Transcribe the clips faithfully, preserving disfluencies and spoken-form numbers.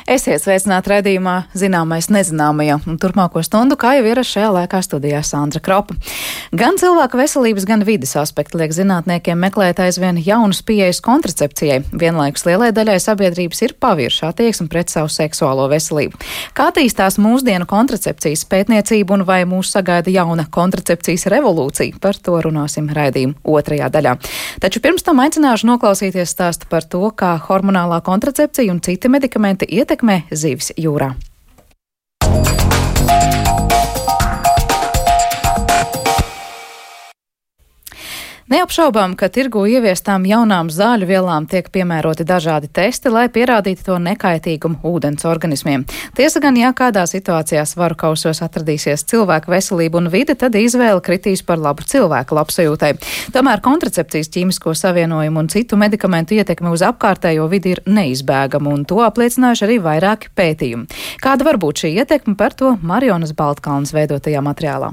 Esiet sveicināti raidījumā Zināmais nezināmajā, un turpmāko stundu, kā jau ir šajā laikā studijā Sandra Kropa. Gan cilvēka veselības, gan vides aspekti liek zinātniekiem meklēt aizvien jaunus pieejas kontracepcijai. Vienlaikus lielai daļai sabiedrības ir pavirša attieksme pret savu seksuālo veselību. Kā attīstās mūsdienu kontracepcijas pētniecība un vai mūs sagaida jauna kontracepcijas revolūcija? Par to runāsim raidījuma otrajā daļā. Taču pirms tam aicināšu noklausīties stāstu par to, kā hormonālā kontracepcija un citi medikamenti ietekmē zivis jūrā. Neapšaubām, ka tirgū ieviestām jaunām zāļu vielām tiek piemēroti dažādi testi, lai pierādītu to nekaitīgumu ūdens organismiem. Tiesa gan, ja kādā situācijā svaru kausos atradīsies cilvēka veselība un vide, tad izvēle kritīs par labu cilvēka labsajūtai. Tomēr kontracepcijas ķīmisko savienojumu un citu medikamentu ietekme uz apkārtējo vidi ir neizbēgama, un to apliecinājuši arī vairāki pētījumi. Kāda var būt šī ietekme, par to Marijonas Baltkalnes veidotajā materiālā.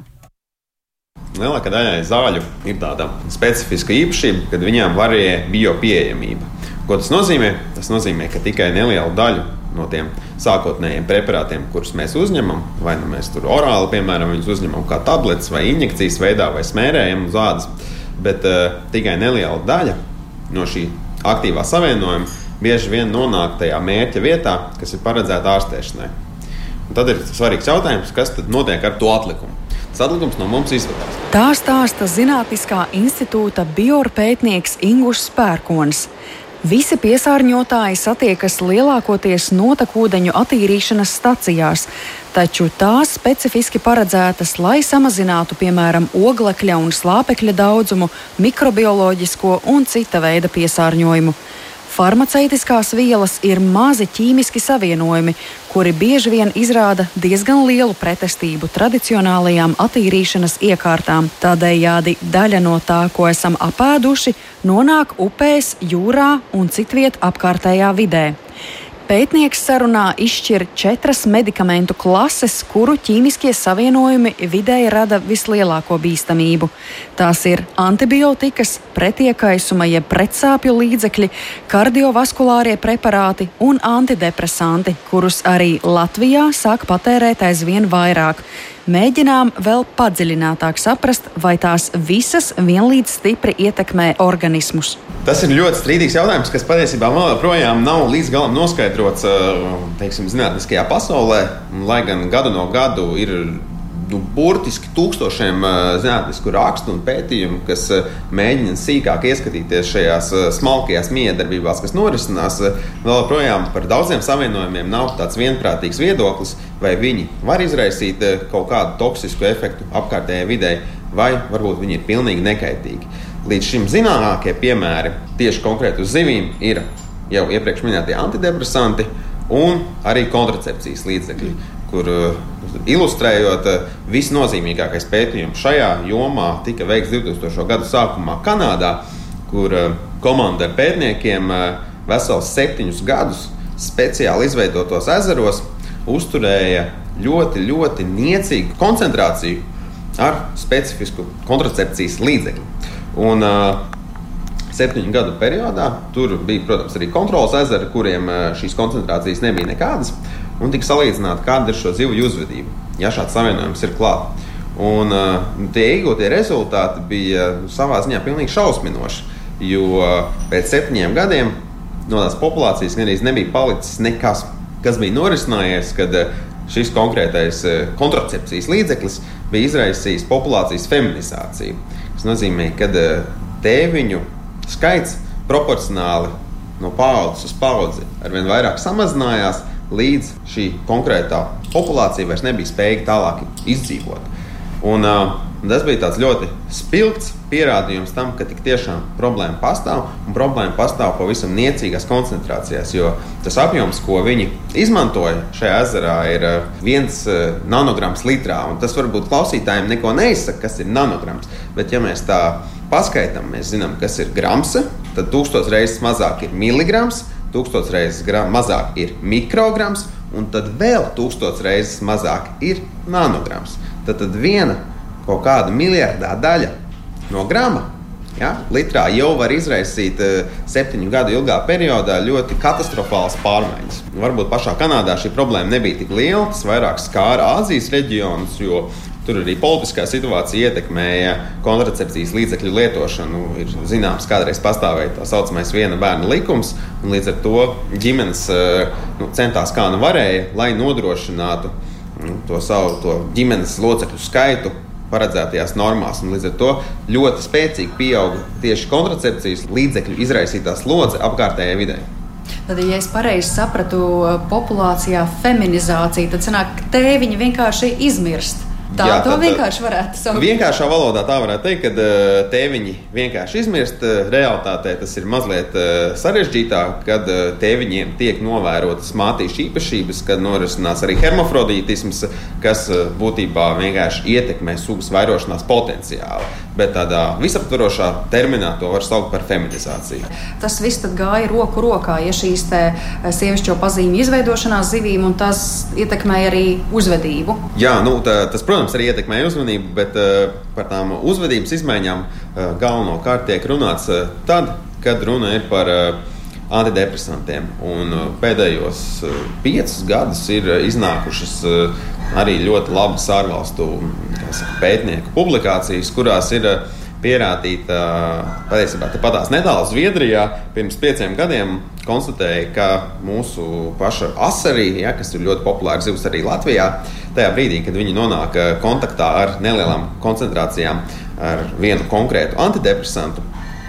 Lielākā daļai zāļu ir tāda specifiska īpašība, kad viņām varēja biopieejamība. Ko tas nozīmē? Tas nozīmē, ka tikai nelielu daļu no tiem sākotnējiem preparātiem, kurus mēs uzņemam, vai nu mēs tur orāli, piemēram, viņus uzņemam kā tabletes vai injekcijas veidā vai smērējam uz ādas, bet uh, tikai neliela daļa no šī aktīvā savienojuma bieži vien nonāk tajā mērķa vietā, kas ir paredzēta ārstēšanai. Un tad ir svarīgs jautājums, kas tad notiek ar to atlikumu. Tas atlikums no mums izvadās. Tā stāsta Zinātniskā institūta biorpētnieks Ingušs Pērkonis. Visi piesārņotāji satiekas lielākoties notekūdeņu attīrīšanas stacijās, taču tās specifiski paredzētas, lai samazinātu, piemēram, oglekļa un slāpekļa daudzumu, mikrobioloģisko un cita veida piesārņojumu. Farmaceitiskās vielas ir mazi ķīmiski savienojumi, kuri bieži vien izrāda diezgan lielu pretestību tradicionālajām attīrīšanas iekārtām. Tādējādi daļa no tā, ko esam apēduši, nonāk upēs, jūrā un citviet apkārtējā vidē. Pētnieks sarunā izšķir četras medikamentu klases, kuru ķīmiskie savienojumi videi rada vislielāko bīstamību. Tās ir antibiotikas, pretiekaisuma jeb pretsāpju līdzekļi, kardiovaskulārie preparāti un antidepresanti, kurus arī Latvijā sāk patērēt aizvien vairāk. Mēģinām vēl padziļinātāk saprast, vai tās visas vienlīdz stipri ietekmē organismus. Tas ir ļoti strīdīgs jautājums, kas patiesībā vēl joprojām nav līdz galam noskaidrots, teiksim, zinātniskajā pasaulē, lai gan gadu no gadu ir nu, burtiski tūkstošiem zinātnisku rakstu un pētījumu, kas mēģina sīkāk ieskatīties šajās smalkajās miedarbībās, kas norisinās. Vēl joprojām par daudziem savienojumiem nav tāds vienprātīgs viedoklis, vai viņi var izraisīt kaut kādu toksisku efektu apkārtējai videi, vai varbūt viņi ir pilnīgi nekaitīgi. Līdz šim zināmākie piemēri tieši konkrēti uz zivīm ir jau iepriekš minētie antidepresanti un arī kontracepcijas līdzekļi, kur ilustrējot visnozīmīgākais pētījums šajā jomā tika veikts divtūkstošo gadu sākumā Kanādā, kur komanda ar pētniekiem vesels septiņus gadus speciāli izveidotos ezeros uzturēja ļoti, ļoti niecīgu koncentrāciju ar specifisku kontracepcijas līdzekļu. Un uh, septiņu gadu periodā tur bija, protams, arī kontrolas ezeri, kuriem uh, šīs koncentrācijas nebija nekādas, un tika salīdzināta, kāda ir šo zivju uzvedība, ja šāds savienojums ir klāt. Un uh, tie iegūtie rezultāti bija uh, savā ziņā pilnīgi šausminoši, jo uh, pēc septiņiem gadiem no tās populācijas gandrīz nebija palicis nekas, kas bija norisinājies, kad uh, šis konkrētais uh, kontracepcijas līdzeklis bija izraisījis populācijas feminizāciju. Tas nozīmē, ka tēviņu skaits proporcionāli no paaudzes uz paudzi arvien vairāk samazinājās, līdz šī konkrētā populācija vairs nebija spējīga tālāk izdzīvot. Un uh, tas bija tāds ļoti spilgts pierādījums tam, ka tik tiešām problēma pastāv, un problēma pastāv pavisam niecīgās koncentrācijās, jo tas apjoms, ko viņi izmantoja šajā ezerā, ir viens nanograms litrā, un tas varbūt klausītājiem neko neizsaka, kas ir nanograms, bet ja mēs tā paskaitam, mēs zinām, kas ir grams, tad tūkstots reizes mazāk ir miligrams, tūkstots reizes gram, mazāk ir mikrograms, un tad vēl tūkstots reizes mazāk ir nanograms. Tad, tad viena kaut kāda miljardā daļa no grama Ja, litrā jau var izraisīt septiņu gadu ilgā periodā ļoti katastrofālas pārmaiņas. Varbūt pašā Kanādā šī problēma nebija tik liela, tas vairāk skāra Āzijas reģionus, jo tur arī politiskā situācija ietekmēja kontracepcijas līdzekļu lietošanu. Ir zināms, kādreiz pastāvēja tā saucamais viena bērna likums, un līdz ar to ģimenes nu, centās kā nu varēja, lai nodrošinātu nu, to savu to ģimenes locekļu skaitu paredzētajās normās, un līdz ar to ļoti spēcīgi pieauga tieši kontracepcijas līdzekļu izraisītā slodze apkārtējai videi. Tad, ja es pareizi sapratu populācijā feminizāciju, tad sanāk, ka tēviņi vienkārši izmirst. Tā Jā, to tad, vienkārši varētu saukt. Vienkāršā valodā tā varētu teikt, ka tēviņi vienkārši izmirst. Realitātē tas ir mazliet sarežģītāk, kad tēviņiem tiek novērotas mātīšu īpašības, kad norisinās arī hermafrodītisms, kas būtībā vienkārši ietekmē sugas vairošanās potenciālu. Bet tādā visaptvarošā terminā to var saukt par feminizāciju. Tas viss tad gāja roku rokā, ja šīs te sievišķo pazīmju izveidošanās zivīm, un tas ietekmēja arī uzvedību. Jā, nu, tā, tas, protams, arī ietekmēja uzvedību, bet uh, par tām uzvedības izmaiņām uh, galvenokārt tiek runāts uh, tad, kad runa ir par uh, antidepresantiem. Un uh, pēdējos uh, piecus gadus ir uh, iznākušas uh, arī ļoti labas ārvalstu saka, pētnieku publikācijas, kurās ir uh, pierādīta, patiesībā tepatās netālu Zviedrijā pirms pieciem gadiem konstatēja, ka mūsu paša asarī, ja, kas ir ļoti populāra zivs arī Latvijā, tajā brīdī, kad viņi nonāk kontaktā ar nelielām koncentrācijām ar vienu konkrētu antidepresantu,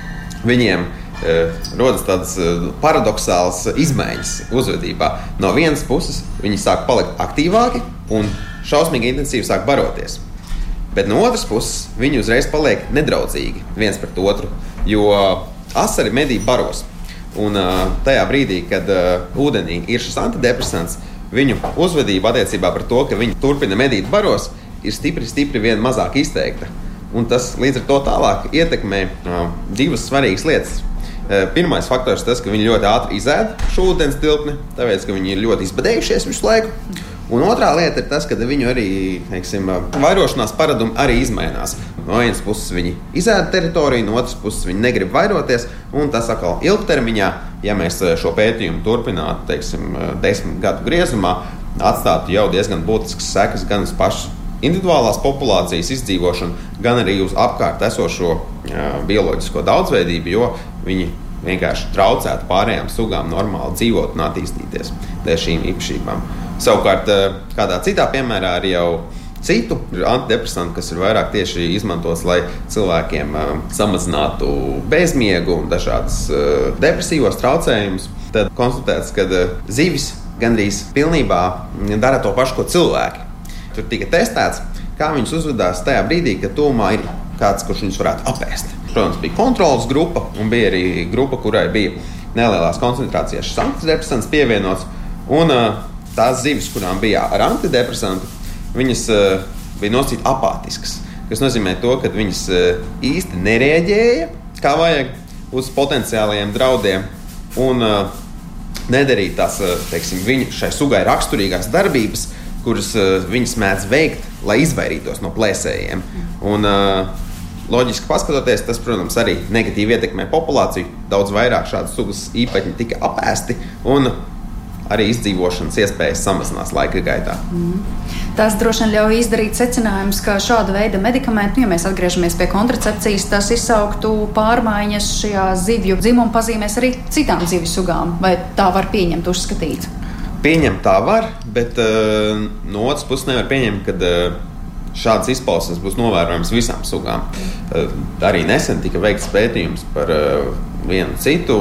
viņiem e, rodas tādas paradoxālas izmaiņas uzvedībā. No vienas puses viņi sāk palikt aktīvāki un šausmīgi intensīvi sāk baroties. Bet no otras puses viņi uzreiz paliek nedraudzīgi viens pret otru, jo asari medī baros. Un uh, tajā brīdī, kad uh, ūdenī ir šis antidepresants, viņu uzvedība attiecībā par to, ka viņi turpina medīt baros, ir stipri, stipri vien mazāk izteikta. Un tas līdz ar to tālāk ietekmē uh, divas svarīgas lietas. Uh, pirmais faktors ir tas, ka viņi ļoti ātri izēd šo ūdens tilpni, tāpēc, ka viņi ir ļoti izbadējušies visu laiku. Un otrā lieta ir tas, ka viņu arī, teiksim, vairošanās paradumi arī izmainās. No vienas puses viņi izēda teritoriju, no otras puses viņi negrib vairoties, un tas atkal ilgtermiņā, ja mēs šo pētījumu turpinātu, teiksim, desmit gadu griezumā, atstātu jau diezgan būtiskas sekas gan uz pašu individuālās populācijas izdzīvošanu, gan arī uz apkārt esošo jā, bioloģisko daudzveidību, jo viņi vienkārši traucētu pārējām sugām normāli dzīvot un attīstīties dēļ šīm īpašībām. Savukārt, kādā citā piemērā arī jau citu antidepresantu, kas ir vairāk tieši izmantots, lai cilvēkiem samazinātu bezmiegu un dažādas depresīvos traucējumus, tad konstatēts, ka zivis gandrīz pilnībā dara to pašu, ko cilvēki. Tur tika testēts, kā viņus uzvedās tajā brīdī, kad tuvumā ir kāds, kurš viņus varētu apēst. Protams, bija kontrolas grupa un bija arī grupa, kurai bija nelielās koncentrācijās šis antidepresants pievienots. Un tās zivis, kurām bija ar antidepresantu, viņas uh, bija nosacīt apātiskas, kas nozīmē to, ka viņas uh, īsti nereaģēja kā vajag uz potenciālajiem draudiem un uh, nedarīja tās, uh, teiksim, viņu šai sugai raksturīgās darbības, kuras uh, viņas mēdz veikt, lai izvairītos no plēsējiem. Un, uh, loģiski paskatoties, tas, protams, arī negatīvi ietekmē populāciju. Daudz vairāk šādas sugas īpaņi tika apēsti un arī izdzīvošanas iespējas samazinās laika gaitā. Mm. Tas droši vien ļauj izdarīt secinājumus, ka šāda veida medikamenti, ja mēs atgriežamies pie kontracepcijas, tas izsauktu pārmaiņas šajā zivju dzimuma pazīmēs arī citām zivju sugām. Vai tā var pieņemt, uzskatīt? Pieņemt tā var, bet uh, no otras puses nevar pieņemt, ka uh, šādas izpausmes būs novērojams visām sugām. Uh, arī nesen tika veikts pētījums par uh, vienu citu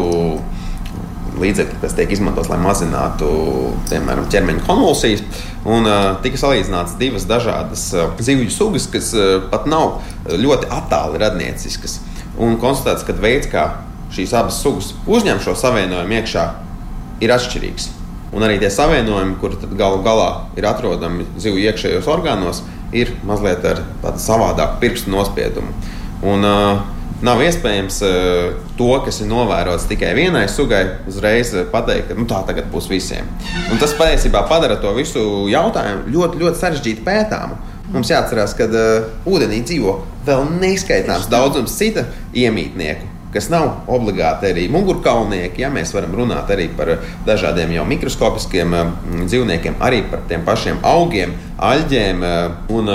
līdzekļi, kas tiek izmantots, lai mazinātu, piemēram, ķermeņa konvulsijas. Un uh, tika salīdzināts divas dažādas uh, zivju sugas, kas uh, pat nav ļoti attāli radnieciskas. Un konstatēts, ka veids, kā šīs abas sugas uzņem šo savienojumu iekšā, ir atšķirīgs. Un arī tie savienojumi, kuri tad galu galā ir atrodami zivju iekšējos orgānos, ir mazliet ar tādu savādāku pirkstu nospiedumu. Un uh, nav iespējams uh, to, kas ir novērots tikai vienai sugai, uzreiz pateikt, ka nu, tā tagad būs visiem. Un tas patiesībā padara to visu jautājumu ļoti, ļoti sarežģīti pētāmu. Mums jāatcerās, ka uh, ūdenī dzīvo vēl neskaitāms daudzums cita iemītnieku, kas nav obligāti arī mugurkaulnieki. Ja, mēs varam runāt arī par dažādiem jau mikroskopiskiem dzīvniekiem, arī par tiem pašiem augiem, aļģiem, un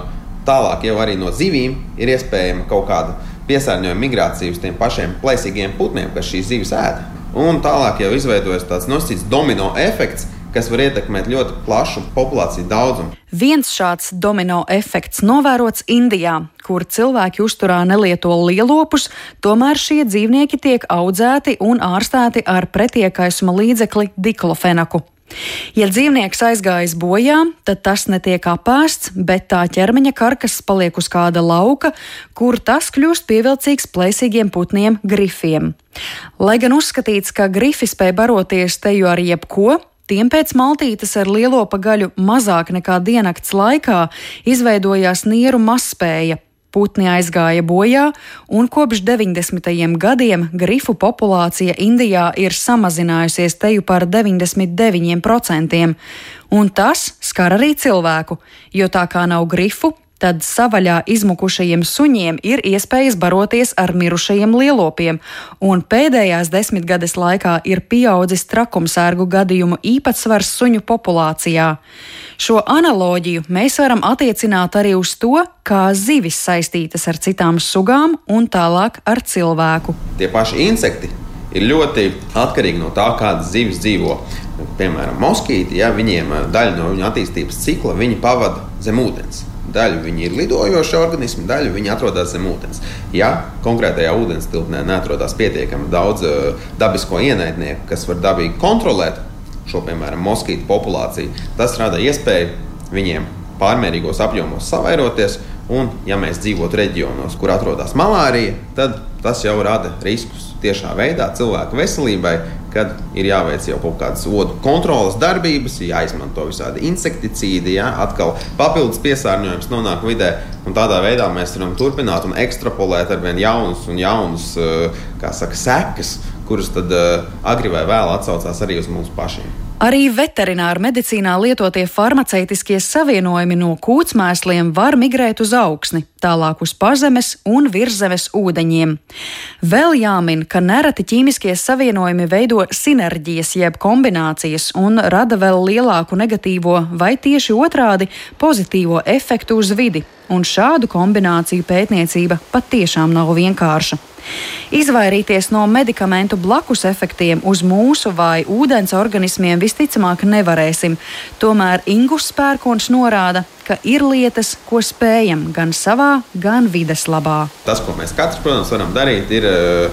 tālāk jau arī no zivīm ir iespējama kaut kāda piesārņojuma migrācija uz tiem pašiem plēsīgiem putniem, kas šīs zivis ēda. Un tālāk jau izveidojas tāds nosacīts domino efekts, kas var ietekmēt ļoti plašu populāciju daudzumu. Viens šāds domino efekts novērots Indijā, kur cilvēki uzturā nelieto lielopus, tomēr šie dzīvnieki tiek audzēti un ārstēti ar pretiekaisuma līdzekli diklofenaku. Ja dzīvnieks aizgājis bojā, tad tas netiek apēsts, bet tā ķermeņa karkas paliek uz kāda lauka, kur tas kļūst pievilcīgs plēsīgiem putniem grifiem. Lai gan uzskatīts, ka grifi spēj baroties teju ar jebko, tiem pēc maltītes ar lielopa gaļu mazāk nekā diennakts laikā izveidojās nieru mazspēja. Putni aizgāja bojā, un kopš deviņdesmitajiem gadiem grifu populācija Indijā ir samazinājusies teju par deviņdesmit deviņiem procentiem, un tas skar arī cilvēku, jo tā kā nav grifu, tad savaļā izmukušajiem suņiem ir iespējas baroties ar mirušajiem lielopiem, un pēdējās desmitgades laikā ir pieaudzis trakumsērgu gadījumu īpatsvars suņu populācijā. Šo analoģiju mēs varam attiecināt arī uz to, kā zivis saistītas ar citām sugām un tālāk ar cilvēku. Tie paši insekti ir ļoti atkarīgi no tā, kādas zivis dzīvo. Piemēram, moskīti, ja, viņiem daļa no viņu attīstības cikla viņi pavada zem ūdens. Daļu viņi ir lidojoši organismi, daļu viņi atrodas zem ūdens. Ja konkrētajā ūdens tilpnē neatrodas pietiekami daudz dabisko ienaidnieku, kas var dabīgi kontrolēt šo, piemēram, moskītu populāciju, tas rada iespēju viņiem pārmērīgos apjomos savairoties, un, ja mēs dzīvotu reģionos, kur atrodas malārija, tad tas jau rada riskus tiešā veidā cilvēku veselībai, kad ir jāveic jau kaut kādas odu kontrolas darbības, jāizmanto visādi insekticīdi, ja, atkal papildus piesārņojums nonāk vidē, un tādā veidā mēs varam turpināt un ekstrapolēt arvien jaunus un jaunus, kā saka, sekas, kuras tad agri vai vēl atsaucās arī uz mums pašiem. Arī veterināra medicīnā lietotie farmaceitiskie savienojumi no kūtsmēsliem var migrēt uz augsni, tālāk uz pazemes un virszemes ūdeņiem. Vēl jāmin, ka nereti ķīmiskie savienojumi veido sinerģijas jeb kombinācijas un rada vēl lielāku negatīvo vai tieši otrādi pozitīvo efektu uz vidi, un šādu kombināciju pētniecība patiešām nav vienkārša. Izvairīties no medikamentu blakus efektiem uz mūsu vai ūdens organismiem visticamāk nevarēsim, tomēr Ingušs pērkons norāda, ka ir lietas, ko spējam gan savā, gan vides labā. Tas, ko mēs katrs, protams, varam darīt, ir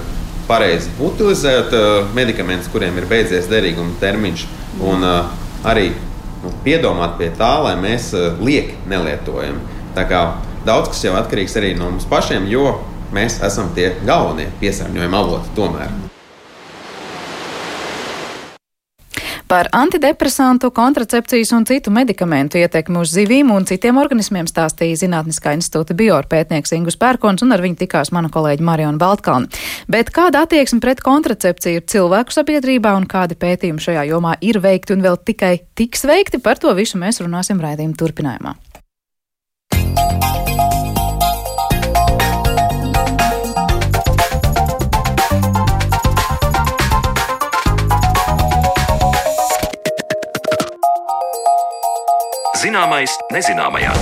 pareizi utilizēt medikamentus, kuriem ir beidzies derīguma termiņš, un arī nu, piedomāt pie tā, lai mēs lieki nelietojam. Tā kā daudz kas jau atkarīgs arī no mums pašiem, jo mēs esam tie galvenie piesārņojuma avoti tomēr. Par antidepresantu, kontracepcijas un citu medikamentu ietekmi uz zivīm un citiem organismiem stāstīja Zinātniskā institūta biorpētnieks Ingušs Pērkons, un ar viņu tikās mana kolēģe Mariona Baltkalne. Bet kāda attieksme pret kontracepciju ir cilvēku sabiedrībā un kādi pētījumi šajā jomā ir veikti un vēl tikai tiks veikti, par to visu mēs runāsim raidījuma turpinājumā. Zināmais nezināmajā.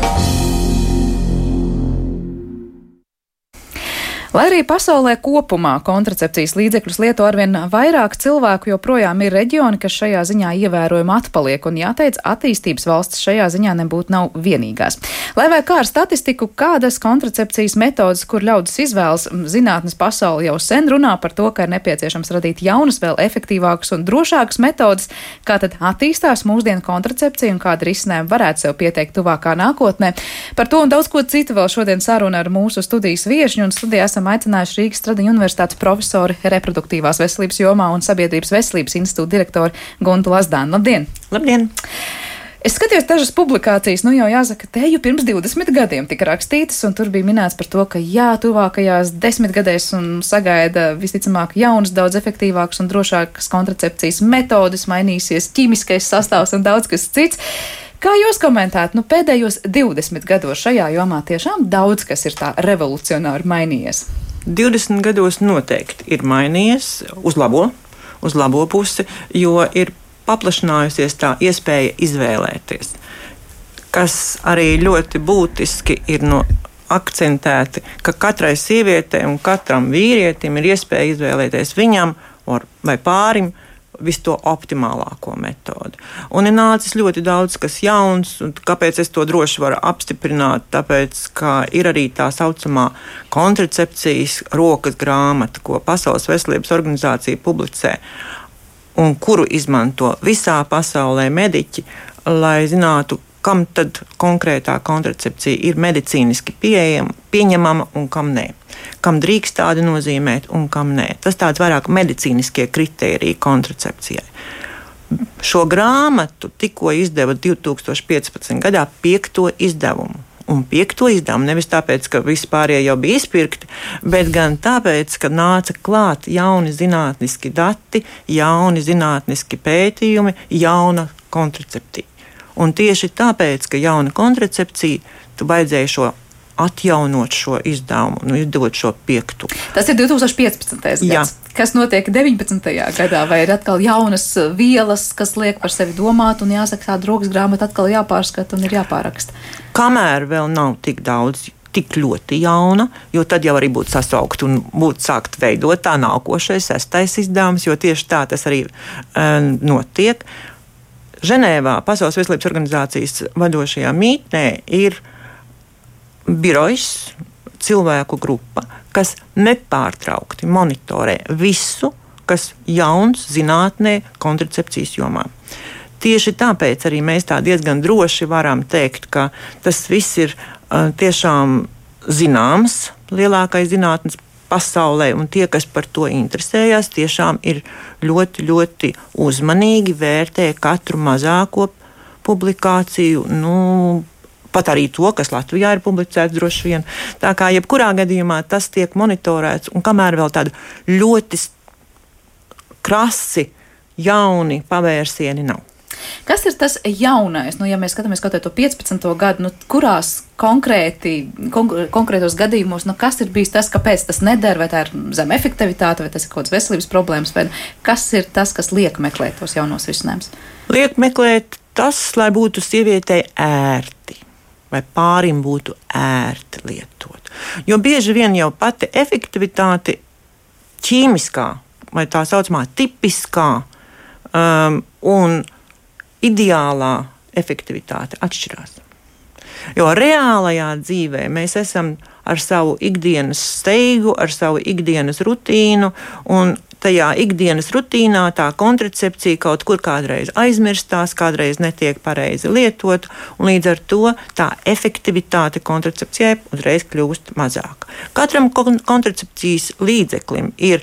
Lai arī pasaulē kopumā kontracepcijas līdzekļus lieto arvien vairāk cilvēku, joprojām ir reģioni, kas šajā ziņā ievērojami atpaliek, un jāteic, attīstības valstis šajā ziņā nebūtu nav vienīgās. Lai vai kā ar statistiku, kādas kontracepcijas metodas, kur ļaudis izvēlas, zinātnes pasaule jau sen runā par to, ka ir nepieciešams radīt jaunas, vēl efektīvākas un drošākas metodas, kā tad attīstās mūsdienu kontracepcija un kāda risinājuma varētu sev pieteikt tuvākā nākotnē. Par to un daudz ko citu vēl šodien saruna ar mūsu studijas viešņu, un studijā esam aicinājuši Rīgas Stradiņu universitātes profesori reproduktīvās veselības jomā un Sabiedrības veselības institūta direktori Guntu Lazdānu. Labdien! Labdien! Es skatījos dažas publikācijas, nu jau jāsaka, te jau pirms divdesmit gadiem tika rakstītas, un tur bija minēts par to, ka jā, tuvākajās desmitgadēs un sagaida visticamāk jaunas, daudz efektīvākas un drošākas kontracepcijas metodas, mainīsies ķīmiskais sastāvs un daudz kas cits. Kā jūs komentētu, nu pēdējos divdesmit gados šajā jomā tiešām daudz kas ir tā revolucionāri mainījies? divdesmit gados noteikti ir mainījies uz labo, uz labo pusi, jo ir paplašinājusies tā iespēja izvēlēties, kas arī ļoti būtiski ir no akcentēti, ka katrai sievietei un katram vīrietim ir iespēja izvēlēties viņam vai pārim visu to optimālāko metodi. Un ir nācis ļoti daudz kas jauns, un kāpēc es to droši varu apstiprināt? Tāpēc, ka ir arī tā saucamā kontracepcijas rokas grāmata, ko Pasaules veselības organizācija publicē, un kuru izmanto visā pasaulē mediķi, lai zinātu, kam tad konkrētā kontracepcija ir medicīniski pieejama, pieņemama un kam nē. Kam drīkst tādu nozīmēt un kam nē. Tas tāds vairāk medicīniskie kritēriji kontracepcijai. Šo grāmatu tikko izdeva divi tūkstoši piecpadsmitajā gadā piekto izdevumu. Un piekto izdevumu nevis tāpēc, ka visi pārējie jau bija izpirkti, bet gan tāpēc, ka nāca klāt jauni zinātniski dati, jauni zinātniski pētījumi, jauna kontracepcija. Un tieši tāpēc, ka jauna kontracepcija, tu vajadzēja šo atjaunot šo izdevumu un izdot šo piekto. Tas ir divi tūkstoši piecpadsmitais Jā. gads. Kas notiek deviņpadsmitajā gadā? Vai ir atkal jaunas vielas, kas liek par sevi domāt, un jāsaka, tāda rokas grāmata atkal jāpārskata un ir jāpāraksta? Kamēr vēl nav tik daudz, tik ļoti jauna, jo tad jau arī būtu sasaukt un būtu sākt veidot tā nākošais sestais izdevums, jo tieši tā tas arī um, notiek. Ženēvā Pasaules veselības organizācijas vadošajā mītnē ir birojs, cilvēku grupa, kas nepārtraukti monitorē visu, kas jauns zinātnē kontracepcijas jomā. Tieši tāpēc arī mēs tā diezgan droši varam teikt, ka tas viss ir uh, tiešām zināms lielākais zinātnes pasaulē, un tie, kas par to interesējās, tiešām ir ļoti, ļoti uzmanīgi vērtē katru mazāko publikāciju, nu, pat arī to, kas Latvijā ir publicēts droši vien. Tā kā jebkurā gadījumā tas tiek monitorēts, un kamēr vēl tādu ļoti krasi, jauni pavērsieni nav. Kas ir tas jaunais? Nu, ja mēs skatāmies kaut to piecpadsmito gadu, nu, kurās konkrēti, konk- konkrētos gadījumos, nu, kas ir bijis tas, kāpēc tas nedara, vai tā ir zem efektivitāte, vai tas ir kaut kāds veselības problēmas, vai kas ir tas, kas liek meklēt tos jaunos risinājumus? Liek meklēt tas, lai būtu sievietei ērti, vai pārim būtu ērti lietot. Jo bieži vien jau pati efektivitāte ķīmiskā, vai tā saucamā tipiskā um, un ideālā efektivitāte atšķirās. Jo reālajā dzīvē mēs esam ar savu ikdienas steigu, ar savu ikdienas rutīnu, un tajā ikdienas rutīnā tā kontracepcija kaut kur kādreiz aizmirstās, kādreiz netiek pareizi lietot, un līdz ar to tā efektivitāte kontracepcijai uzreiz kļūst mazāka. Katram kontracepcijas līdzeklim ir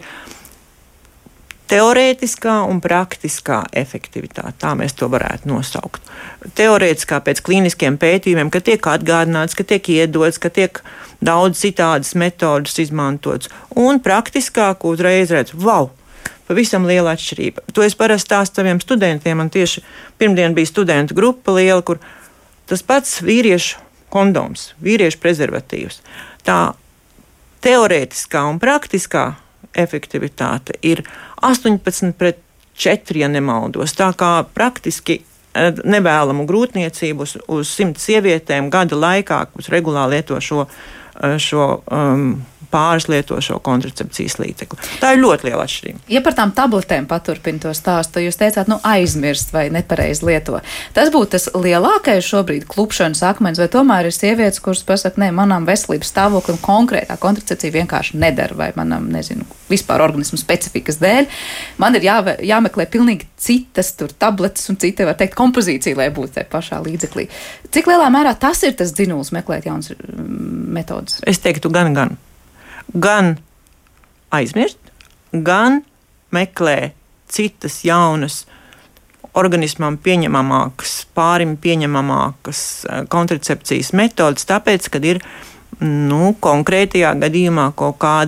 teorētiskā un praktiskā efektivitāte, tā mēs to varētu nosaukt. Teorētiskā pēc klīniskiem pētījumiem, ka tiek atgādināts, ka tiek iedots, ka tiek daudz citādas metodas izmantots, un praktiskā, ko uzreiz redz, wow, pavisam liela atšķirība. To es parasti stāstu saviem studentiem, un tieši pirmdien bija studentu grupa liela, kur tas pats vīriešu kondoms, vīriešu prezervatīvs. Tā teorētiskā un praktiskā efektivitāte ir astoņpadsmit pret četri, ja nemaldos. Tā kā praktiski nevēlamu grūtniecību uz, uz simt sievietēm gada laikā, kas regulāri lieto šo, šo um, pāris lieto šo kontracepcijas līdzekli. Tā ir ļoti liela atšķirība. Ja par tām tabletēm paturpina to stāstu, jūs teicāt, nu aizmirst vai nepareizi lieto. Tas būtu tas lielākais šobrīd klupšanas akmens, vai tomēr ir sievietes, kuras pasaka, ne, manam veselības stāvoklim konkrētā kontracepcija vienkārši nedara, vai manam, nezinu, vispār organismu specifikas dēļ. Man ir jā, jāmeklē pilnīgi citas tur tabletes un cita, var teikt, kompozīcija, lai būtu tajā pašā līdzeklī. Cik lielā mērā tas ir tas dzinuls meklēt jaunas metodas? Es teiktu gan, gan. Gan aizmirst, gan meklē citas jaunas, organismam pieņemamākas, pārim pieņemamākas kontracepcijas metodas, tāpēc, kad ir nu, konkrētajā gadījumā kaut kādi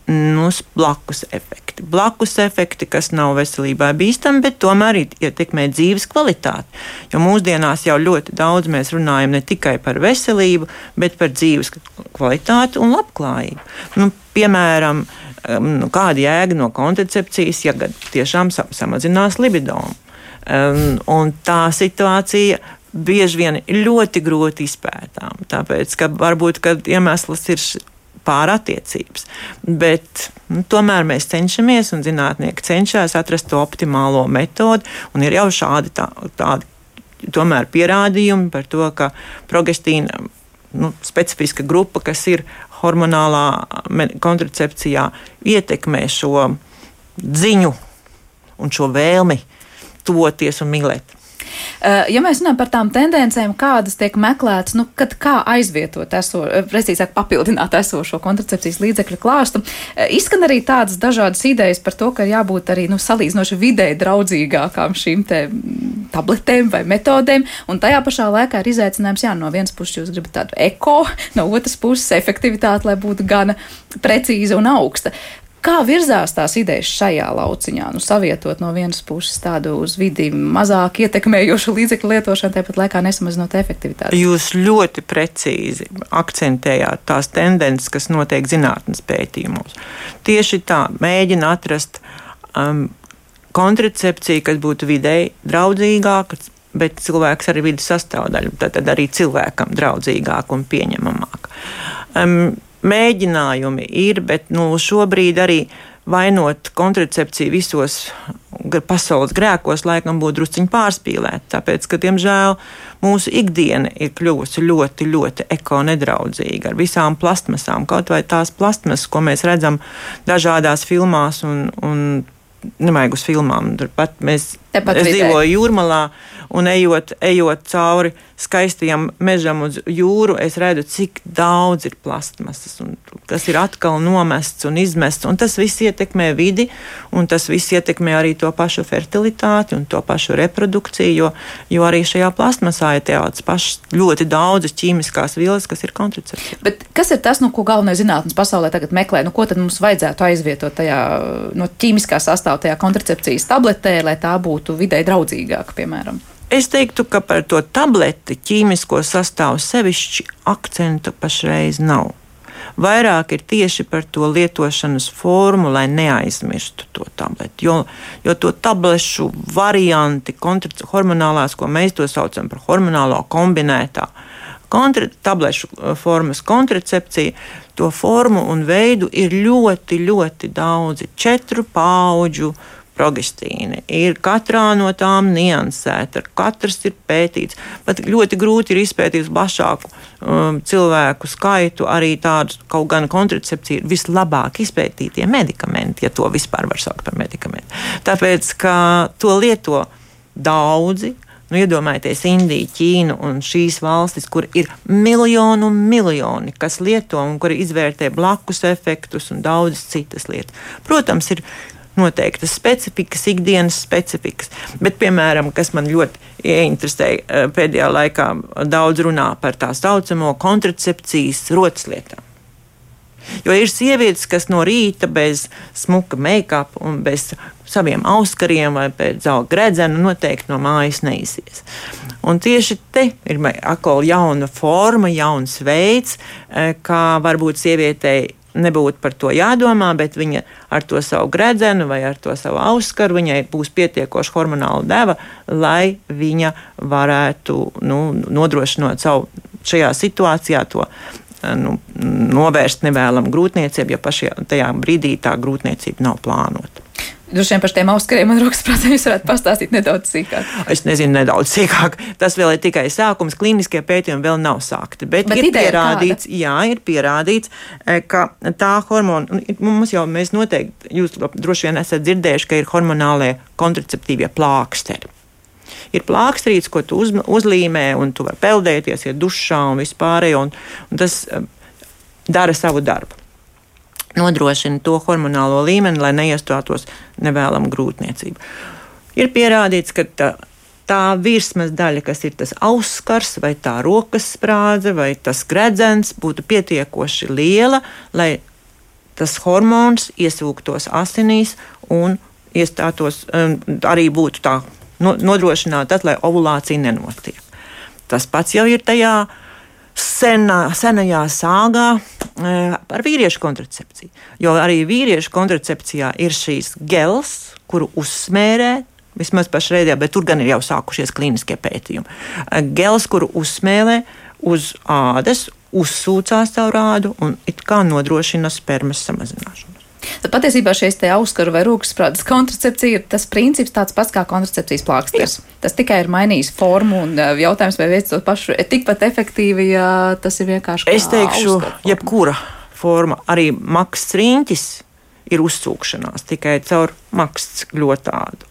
nu, blakus efekti. Blakus efekti, kas nav veselībai bīstami, bet tomēr ietekmē dzīves kvalitāti. Jo mūsdienās jau ļoti daudz mēs runājam ne tikai par veselību, bet par dzīves kvalitāti un labklājību. Nu, piemēram, nu, kāda jēga no kontracepcijas, ja tiešām samazinās libidomu. Um, un tā situācija bieži vien ļoti grūti izpētām, tāpēc, ka varbūt, ka iemesls ir pārattiecības, bet nu, tomēr mēs cenšamies un zinātnieki cenšas atrast to optimālo metodi, un ir jau šādi tā, tādi tomēr pierādījumi par to, ka progestīna, nu, specifiska grupa, kas ir hormonālā kontracepcijā, ietekmē šo ziņu un šo vēlmi tuvoties un mīlēt. Ja mēs runājam par tām tendencēm, kādas tiek meklētas, nu, kad kā aizvietot eso, precīzāk papildināt esošo kontracepcijas līdzekļu klāstu, izskan arī tādas dažādas idejas par to, ka jābūt arī, nu, salīdzinoši vidēji draudzīgākām šīm te tabletēm vai metodēm, un tajā pašā laikā ir izaicinājums, jā, no vienas puses jūs gribat tādu eko, no otras puses efektivitāti, lai būtu gana precīza un augsta. Kā virzās tās idejas šajā lauciņā? Nu, savietot no vienas puses tādu uz vidi mazāk ietekmējošu līdzekļu lietošanu, tāpat laikā nesamazinot efektivitāti. Jūs ļoti precīzi akcentējāt tās tendences, kas notiek zinātnes pētījumos. Tieši tā, mēģina atrast um, kontracepciju, kas būtu videi draudzīgāka, bet cilvēks arī vidas sastāvdaļa, tad arī cilvēkam draudzīgāk un pieņemamāk. Um, Mēģinājumi ir, bet nu, šobrīd arī vainot kontracepciju visos pasaules grēkos laikam būtu drusciņi pārspīlēt, tāpēc, ka, diemžēl, mūsu ikdiena ir kļuvusi ļoti, ļoti eko-nedraudzīga ar visām plastmasām, kaut vai tās plastmasas, ko mēs redzam dažādās filmās un, un nevajag uz filmām. Turpat mēs dzīvoju Jūrmalā un ejot, ejot cauri skaistajam mežam uz jūru, es redzu, cik daudz ir plastmasas, un tas ir atkal nomests un izmests, un tas viss ietekmē vidi, un tas viss ietekmē arī to pašu fertilitāti un to pašu reprodukciju, jo, jo arī šajā plastmasā ir tādas pašas ļoti daudzas ķīmiskās vielas, kas ir kontracepcija. Bet kas ir tas, nu, ko galvenais zinātnes pasaulē tagad meklē? Nu, ko tad mums vajadzētu aizvietot tajā no ķīmiskā sastāvā tajā kontracepcijas tabletē, lai tā būtu videi draudzīgāka, piemēram? Es teiktu, ka par to tableti ķīmisko sastāvu sevišķi akcentu pašreiz nav. Vairāk ir tieši par to lietošanas formu, lai neaizmirstu to tableti. Jo, jo to tablešu varianti, kontra, hormonālās, ko mēs to saucam par hormonālo kombinētā, kontra, tablešu formas kontracepcija, to formu un veidu ir ļoti, ļoti daudzi. Četru paudžu progestīni ir katrā no tām niansēta, katrs ir pētīts. Pat ļoti grūti ir izpētīt plašāku um, cilvēku skaitu, arī tādus kaut gan kontracepciju ir vislabāk izpētītie medikamenti, ja to vispār var saukt par medikamentu. Tāpēc, ka to lieto daudzi. Nu, iedomājieties Indiju, Ķīnu un šīs valstis, kur ir miljonu un miljoni, kas lieto un kuri izvērtē blakus efektus un daudzas citas lietas. Protams, ir noteiktas specifikas, ikdienas specifikas, bet, piemēram, kas man ļoti ieinteresēja pēdējā laikā, daudz runā par tā saucamo kontracepcijas rotaslietām. Jo ir sievietes, kas no rīta bez smuka make-up un bez saviem auskariem vai pēc zelta gredzena noteikti no mājas neizies. Un tieši te ir atkal jauna forma, jauns veids, kā varbūt sievietei nebūtu par to jādomā, bet viņa ar to savu gredzenu vai ar to savu auskaru, viņai būs pietiekoša hormonāla deva, lai viņa varētu nu, nodrošināt savu šajā situācijā to nu, novērst nevēlamu grūtniecību, ja pašajā tajā brīdī tā grūtniecība nav plānota. Droši vien par tiem auskariem un rokas prātiem jūs varētu pastāstīt nedaudz sīkāk. Es nezinu nedaudz sīkāk. Tas vēl ir tikai sākums. Klīniskie pētījumi vēl nav sākti. Bet, bet ir pierādīts, jā, ir pierādīts, ka tā hormona, mums jau mēs noteikti, jūs droši vien esat dzirdējuši, ka ir hormonālie kontraceptīvie plāksteri. Ir plāksterīts, ko tu uz, uzlīmē, un tu vari peldēties, iet dušā un vispārējo, un, un tas dara savu darbu. Nodrošina to hormonālo līmeni, lai neiestātos nevēlama grūtniecība. Ir pierādīts, ka tā, tā virsmas daļa, kas ir tas auskars, vai tā rokas sprādze, vai tas gredzens, būtu pietiekoši liela, lai tas hormons iesūktos asinīs un iestātos, arī būtu tā nodrošināta, lai ovulācija nenotiek. Tas pats jau ir tajā senā, senajā sāgā par vīriešu kontracepciju. Jo arī vīriešu kontracepcijā ir šīs gels, kuru uzsmērē, vismaz pašreizējā, bet tur gan ir jau sākušies klīniskie pētījumi. Gels, kuru uzsmēlē uz ādas, uzsūcās caur ādu un it kā nodrošina spermas samazināšanu. Tad patiesībā šīs te auskaru vai rūksprādes kontracepcija ir tas princips tāds pats kā kontracepcijas plāksters. Tas tikai ir mainījis formu un jautājums, vai veic to pašu tikpat efektīvi, ja tas ir vienkārši kā es teikšu, forma. Jebkura forma, arī maksts riņķis ir uzsūkšanās tikai caur maksts gļotādu.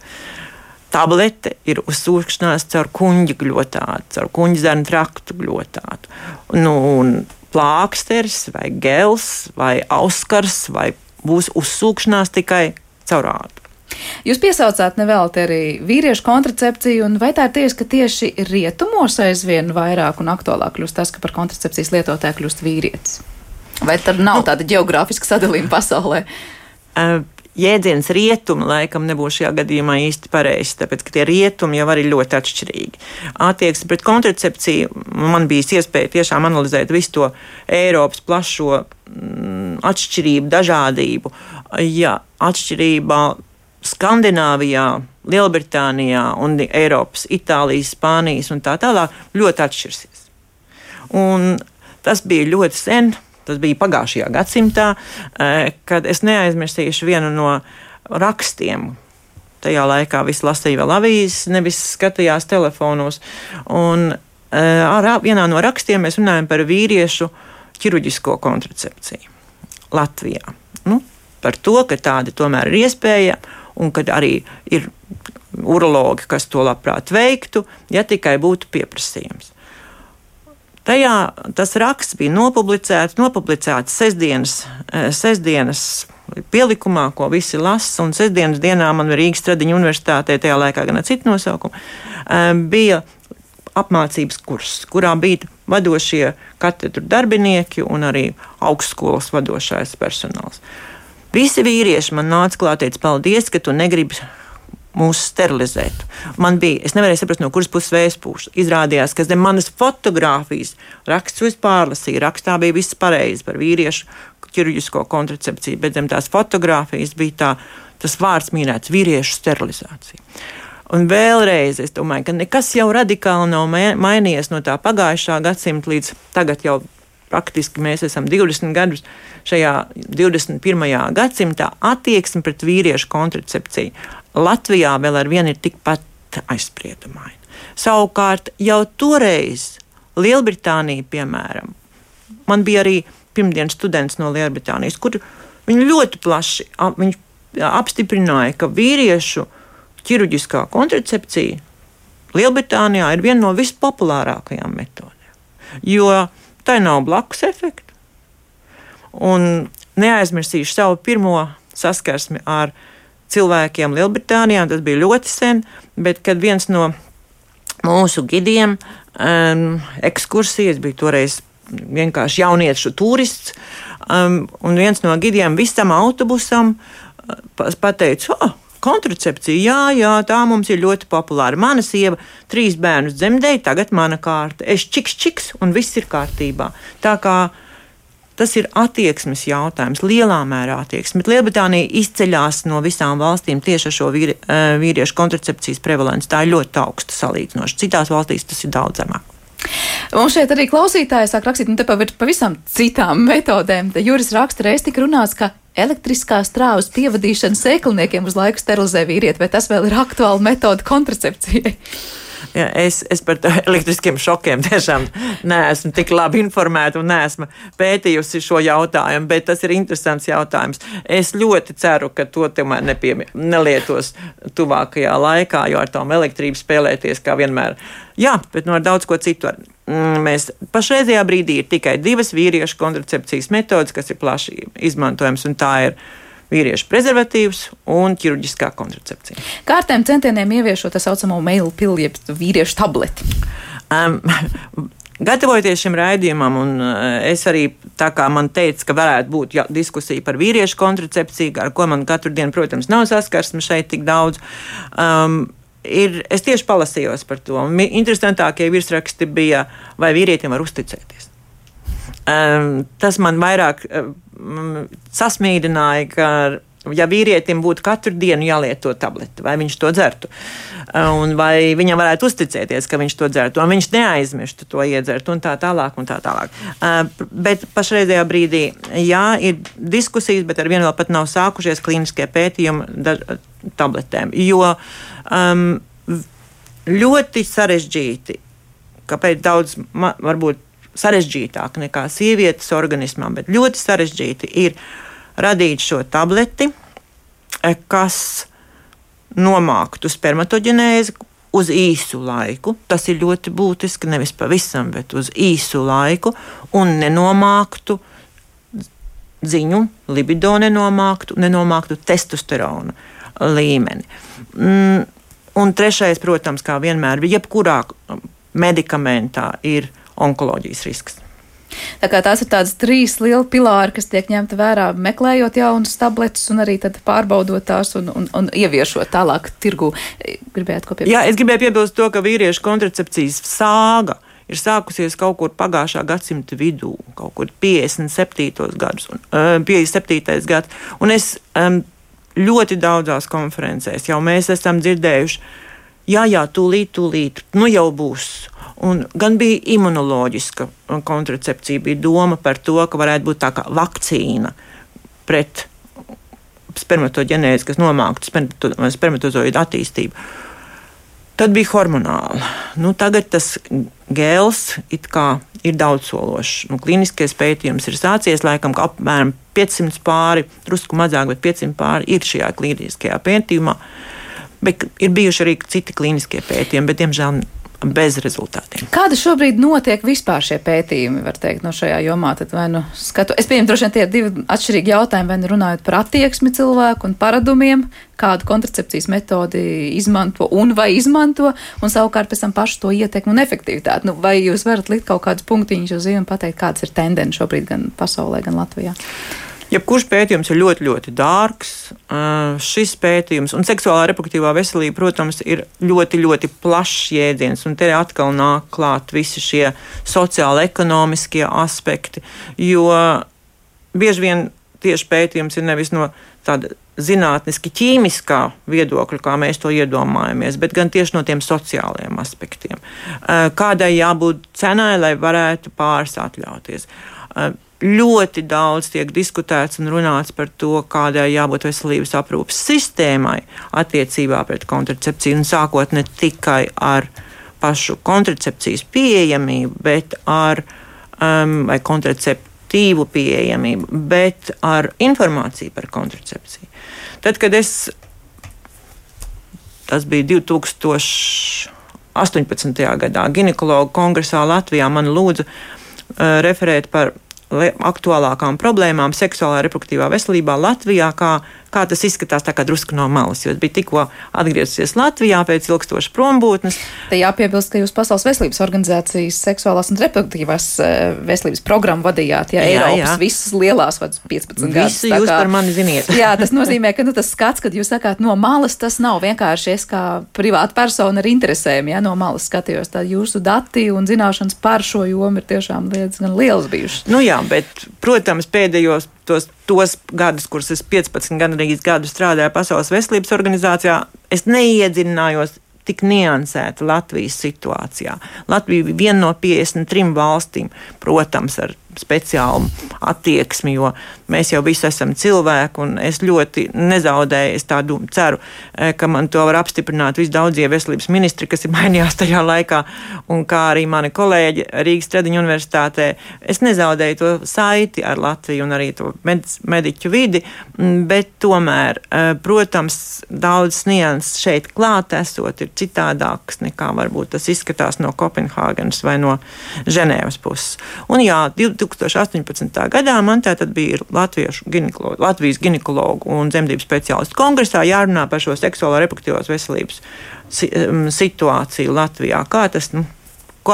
Tablete ir uzsūkšanās caur kuņģa gļotādu, caur kuņģa zarnu traktu gļotādu. Nu, un plāksteris vai gels vai auskars vai būs uzsūkšanās tikai caur ādu. Jūs piesaucāt nevelti arī vīriešu kontracepciju, un vai tā ir tiesa, ka tieši rietumos aizvien vairāk un aktuālāk kļūst tas, ka par kontracepcijas lietotāju kļūst vīrietis? Vai tad nav nu, tāda ģeogrāfiska sadalījuma pasaulē? Uh, Jēdziens rietumi laikam nebūs šajā gadījumā īsti pareizs, tāpēc, ka tie rietumi jau arī ļoti atšķirīgi. Attieksme pret kontracepciju, man bijis iespēja tiešām analizēt visu to Eiropas plašo mm, atšķirību, dažādību. Ja atšķirībā Skandināvijā, Lielbritānijā un Eiropas, Itālijas, Spānijas un tā tālāk ļoti atšķirsies. Un tas bija ļoti sen. Tas bija pagājušajā gadsimtā, kad es neaizmirsīšu vienu no rakstiem. Tajā laikā visi lasīja vēl avīzes, nevis skatījās telefonos. Un ar vienā no rakstiem mēs runājam par vīriešu ķirurģisko kontracepciju Latvijā. Nu, par to, ka tāda tomēr ir iespēja un kad arī ir urologi, kas to labprāt veiktu, ja tikai būtu pieprasījums. Tajā tas raksts bija nopublicēts, nopublicēts sestdienas, sestdienas pielikumā, ko visi lasa, un sestdienas dienā man Rīgas Stradiņu universitātē, tajā laikā gan ar citu nosaukumu, bija apmācības kurs, kurā bija vadošie katedru darbinieki un arī augstskolas vadošais personāls. Visi vīrieši man nāca klāt, teica, paldies, ka tu negribi mūs sterilizēt. Man bija, es nevarēju saprast, no kuras puses vējas pūš. Izrādījās, ka zem manas fotogrāfijas raksts es pārlasīju. Rakstā bija viss pareizi par vīriešu ķirurģisko kontracepciju, bet zem tās fotogrāfijas bija tā, tas vārds mīnēts vīriešu sterilizācija. Un vēlreiz es domāju, ka nekas jau radikāli nav mainījies no tā pagājušā gadsimta līdz tagad jau praktiski mēs esam divdesmit gadus šajā divdesmit pirmajā gadsimtā attieksme pret vīriešu kontracepciju. Latvijā vēl ar vienu ir tikpat aizspriedumaina. Savukārt jau toreiz Lielbritānija, piemēram, man bija arī pirmdienas students no Lielbritānijas, kur viņi ļoti plaši viņi apstiprināja, ka vīriešu ķirurģiskā kontracepcija Lielbritānijā ir viena no vispopulārākajām metodēm, jo tai nav blakus efektu. Un neaizmirsīšu savu pirmo saskarsmi ar cilvēkiem Lielbritānijā, tas bija ļoti sen, bet kad viens no mūsu gidiem um, ekskursijas bija toreiz vienkārši jauniešu turists, um, un viens no gidiem visam autobusam uh, pateica, oh, kontracepcija, jā, jā, tā mums ir ļoti populāra. Mana sieva trīs bērnus dzemdēja, tagad mana kārta. Es čiks, čiks, un viss ir kārtībā. Tā kā tas ir attieksmes jautājums, lielā mērā attieksme. Lielbritānija izceļās no visām valstīm tieši ar šo vīri, vīriešu kontracepcijas prevalenci. Tā ir ļoti augsta salīdzinoši. Citās valstīs tas ir daudz zemāk. Un šeit arī klausītāji sāk rakstīt, un te ir pavisam citām metodēm. Te Juris raksta, reiz tika runāts, ka elektriskā strāvas pievadīšana sēkliniekiem uz laiku sterilizē vīrieti, vai tas vēl ir aktuāla metode kontracepcijai? Ja, es, es par elektriskiem šokiem tiešām neesmu tik labi informēta un neesmu pētījusi šo jautājumu, bet tas ir interesants jautājums. Es ļoti ceru, ka to tomēr nepiemi, nelietos tuvākajā laikā, jo ar tām elektrību spēlēties kā vienmēr. Jā, bet no ar daudz ko citu. Mēs pašreizajā brīdī ir tikai divas vīriešu kontracepcijas metodas, kas ir plaši izmantojams, un tā ir vīriešu prezervatīvs un ķirurģiskā kontracepcija. Kā ar tiem centieniem ieviešot tā saucamo male pill, jeb vīriešu tableti? Um, gatavojoties šim raidījumam, un es arī tā kā man teica, ka varētu būt ja, diskusija par vīriešu kontracepciju, ar ko man katru dienu, protams, nav saskarsme šeit tik daudz. Um, ir, es tieši palasījos par to. Un interesantākie virsraksti bija, vai vīrietim var uzticēties. Um, tas man vairāk um, sasmīdināja, ka ja vīrietim būtu katru dienu jālieto tableti, vai viņš to dzertu, un vai viņam varētu uzticēties, ka viņš to dzertu, un viņš neaizmirstu to iedzert, un tā tālāk, un tā tālāk. Uh, bet pašreizējā brīdī, jā, ir diskusijas, bet ar vienu vēl pat nav sākušies klīniskie pētījumi daž, tabletēm, jo um, ļoti sarežģīti, kāpēc daudz, ma, varbūt sarežģītāk nekā sievietes organismam, bet ļoti sarežģīti ir radīt šo tableti, kas nomāktu spermatoģenēzi uz īsu laiku. Tas ir ļoti būtiski, nevis pavisam, bet uz īsu laiku, un nenomāktu ziņu, libido nenomāktu, nenomāktu testosterona līmeni. Un trešais, protams, kā vienmēr, jebkurā medikamentā ir onkoloģijas risks. Tā kā tās ir tādas trīs lieli pilāri, kas tiek ņemta vērā, meklējot jaunas tabletes un arī tad pārbaudot tās un, un, un ieviešot tālāk tirgu. Gribējāt ko piebilst? Jā, es gribēju piebilst to, ka vīriešu kontracepcijas sāga ir sākusies kaut kur pagājušā gadsimta vidū, kaut kur piecdesmit septītais gadus, un, uh, piecdesmit septītais gads. Un es um, ļoti daudzās konferencēs jau mēs esam dzirdējuši, jā, jā, tūlīt, tūlīt, nu jau būs. Un gan bija imunoloģiska kontracepcija, bija doma par to, ka varētu būt tā kā vakcīna pret spermatoģenēzi, kas nomāktu spermatozoīdu attīstību. Tad bija hormonāla. Nu, tagad tas gēls it kā ir daudzsološs. Nu, klīniskais pētījums ir sācies, laikam, ka apmēram piecsimt pāri, drusku mazāk, bet piecsimt pāri ir šajā klīniskajā pētījumā. Bet ir bijuši arī citi klīniskie pētījumi, bet, diemžēl, bez rezultātiem. Kāda šobrīd notiek vispār šie pētījumi, var teikt, no šajā jomā? Tad vai nu skatu, es pieņemu, droši vien tie ir divi atšķirīgi jautājumi, vai nu runājot par attieksmi cilvēku un paradumiem, kādu kontracepcijas metodi izmanto un vai izmanto, un savukārt pēc tam pašu to ietekmi un efektivitāti. Nu, vai jūs varat likt kaut kādus punktiņus uz zīmi un pateikt, kādas ir tendences šobrīd gan pasaulē, gan Latvijā? Jebkurš pētījums ir ļoti, ļoti dārgs. Uh, šis pētījums un seksuālā reproduktīvā veselība, protams, ir ļoti, ļoti plašs jēdziens, un te atkal nāk klāt visi šie sociāli ekonomiskie aspekti, jo bieži vien tieši pētījums ir nevis no tāda zinātniski ķīmiskā viedokļa, kā mēs to iedomājamies, bet gan tieši no tiem sociālajiem aspektiem. Uh, kādai jābūt cenai, lai varētu pāris atļauties. Uh, Ļoti daudz tiek diskutēts un runāts par to, kādai jābūt veselības aprūpes sistēmai attiecībā pret kontracepciju, un sākot ne tikai ar pašu kontracepcijas pieejamību, bet ar um, vai kontraceptīvu pieejamību, bet ar informāciju par kontracepciju. Tad, kad es, tas bija divi tūkstoši astoņpadsmitajā gadā, ginekologu kongresā Latvijā man lūdza uh, referēt par aktuālākām problēmām seksuālā reproduktīvā veselībā Latvijā, kā, kā tas izskatās tā kā drusku no malas, jo es biju tikko atgriezusies Latvijā pēc ilgstošas prombūtnes. Te jāpiebilst, ka jūs Pasaules veselības organizācijas seksuālās un reproduktīvās veselības programmu vadījāt, ja jā, Eiropas jā. Visas lielās vadus piecpadsmit gadus. Visu jūs kā, par mani ziniet. Jā, tas nozīmē, ka nu, tas skats, kad jūs sakāt no malas, tas nav vienkārši es kā privāta persona ar interesēm, ja no malas skatījos, tā jūsu dati un zināšanas par šo jomu ir tiešām diezgan lielas bijušas. Nu jā, bet, protams, pēdējos tos, tos gadus, kurus es piecpadsmit gandrīz gadu strādāju Pasaules veselības organizācijā, es neiedziļinājos tik niansēta Latvijas situācijā. Latvija bija viena no piecdesmit trim valstīm, protams, ar speciālu attieksmi, jo mēs jau visi esam cilvēki, un es ļoti nezaudēju, es tādu ceru, ka man to var apstiprināt visdaudzie veselības ministri, kas ir mainījās tajā laikā, un kā arī mani kolēģi Rīgas Stradiņu universitātē. Es nezaudēju to saiti ar Latviju un arī to med, mediķu vidi, bet tomēr, protams, daudz nianses šeit klāt esot ir citādāks nekā varbūt tas izskatās no Kopenhāgenas vai no Ženēvas puses. Un jā, divi tūkstoši astoņpadsmitajā gadā man tātad bija Latviešu ginekologu, Latvijas ginekologu un dzemdību speciālistu kongresā jārunā par šo seksuālo reproduktīvās veselības si, um, situāciju Latvijā. Kā tas, nu, kā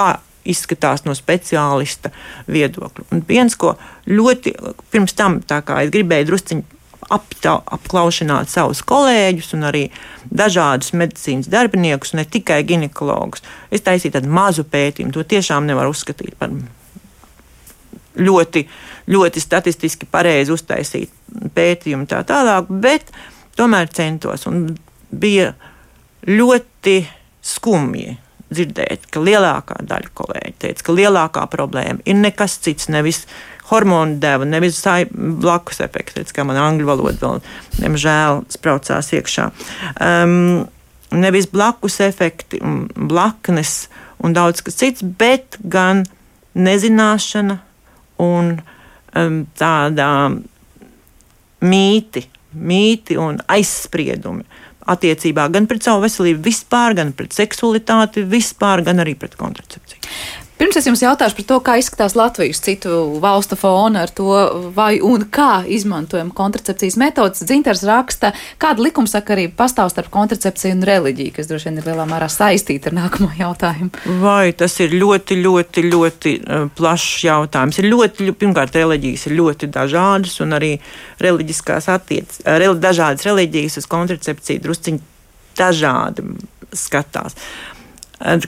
izskatās no speciālista viedokļa. Un viens, ko ļoti pirms tam, tā kā es gribēju drusciņu aptā, apklaušanāt savus kolēģus un arī dažādus medicīnas darbiniekus, ne tikai ginekologus, es taisīju tādu mazu pētījumu. To tiešām nevar uzskatīt par ļoti, ļoti statistiski pareizi uztaisīt pētījumu tā tālāk, bet tomēr centos un bija ļoti skumji dzirdēt, ka lielākā daļa kolēģi teica, ka lielākā problēma ir nekas cits, nevis hormonu deva, nevis blakus efekts, kā man angļu valoda vēl, nemžēl, spraucās iekšā. Um, nevis blakus efekti, blaknes un daudz kas cits, bet gan nezināšana un um, tāda mīti, mīti un aizspriedumi attiecībā gan pret savu veselību vispār, gan pret seksualitāti vispār, gan arī pret kontracepciju. Pirms es jums jautāšu par to, kā izskatās Latvijas citu valstu fona ar to, vai un kā izmantojam kontracepcijas metodas. Dzintars raksta, kāda likumsakarība pastāv starp kontracepciju un reliģiju, kas droši vien ir lielā mērā saistīta ar nākamo jautājumu. Vai tas ir ļoti, ļoti, ļoti uh, plašs jautājums. Ir ļoti, pirmkārt, reliģijas ir ļoti dažādas un arī reliģiskās attiec, re, dažādas reliģijas uz kontracepciju drusciņi dažādi skatās. Uh,